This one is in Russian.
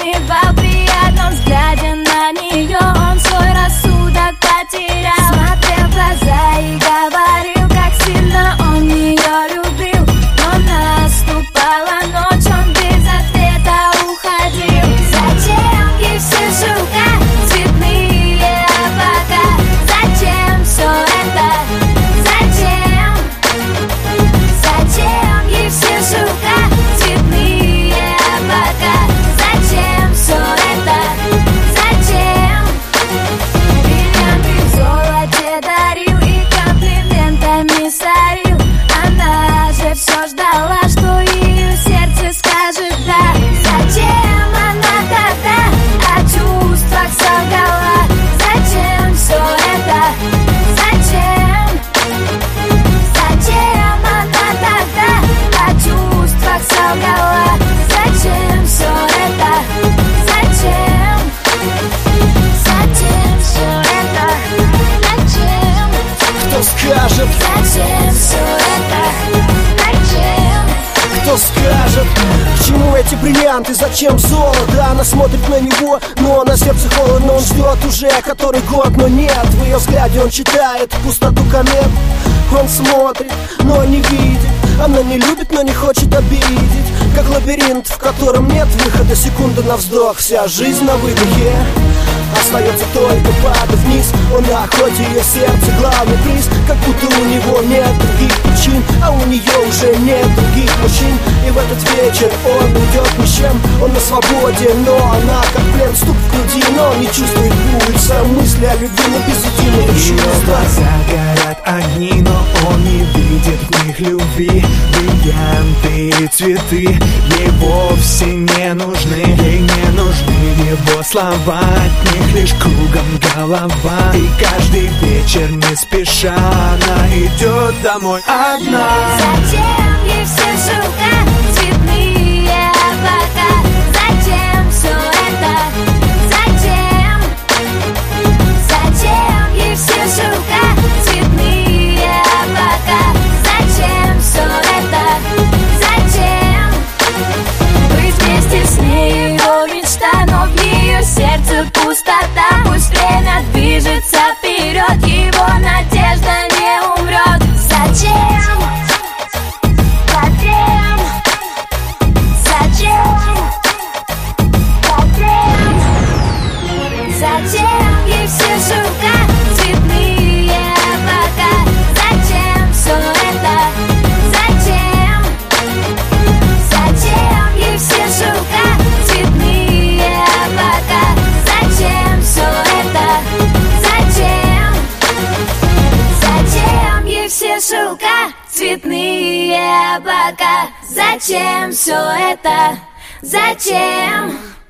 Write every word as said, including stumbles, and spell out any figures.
черный бал при одном взгляде на нее. Он свой рассудок потерял, смотрел в глаза и говорил, как сильно он ее любил. Но наступала ночь, он без ответа уходил. Зачем ей все шелка, цветные облака? Зачем все это? Зачем? Зачем ей все шелка, цветные облака? Зачем все это? Зачем? Бриллианты в золоте дарил и комплиментами сорил. Она же все ждала, что ее сердце скажет да. Зачем она тогда о чувствах солгала? Зачем все это? Зачем? Зачем она тогда о чувствах солгала? Зачем все это? Зачем? Зачем все это? Зачем? Кто скажет? Зачем все это? Зачем? Кто скажет? К чему эти бриллианты, зачем золото? Она смотрит на него, но на сердце холодно. Он ждет уже который год, но нет. В ее взгляде он читает пустоту комет. Он смотрит, но не видит. Она не любит, но не хочет обидеть. Как лабиринт, в котором нет выхода. Секунда на вздох, вся жизнь на выдохе. Остается только падать вниз. Он на охоте, ее сердце главный приз. Как будто у него нет других причин, а у нее уже нет других мужчин. И в этот вечер он уйдет ни с чем. Он на свободе, но она как плен. Стук в груди, но он не чувствует пульса. Мысли о любви, но без единого Ее чувства. глаза горят огни, но он не видит в них любви. Бриллианты и цветы ей вовсе не нужны. Ей не нужны его слова, от них лишь кругом голова. И каждый вечер не спеша она идет домой одна. Зачем ей все шелка, цветные облака? Зачем все это? Зачем? Зачем ей все шелка, цветные облака? Зачем все это? Зачем? Быть вместе с ней его мечта, но в ее сердце пустота. Пусть время движется вперед, его надежда не умрет. Зачем? Зачем? Зачем? Зачем? Зачем ей все шелка, цветные облака? Зачем все это? Зачем? Зачем ей все шелка, цветные облака? Зачем все это? Зачем? Зачем ей все шелка, цветные облака? Зачем все это? Зачем?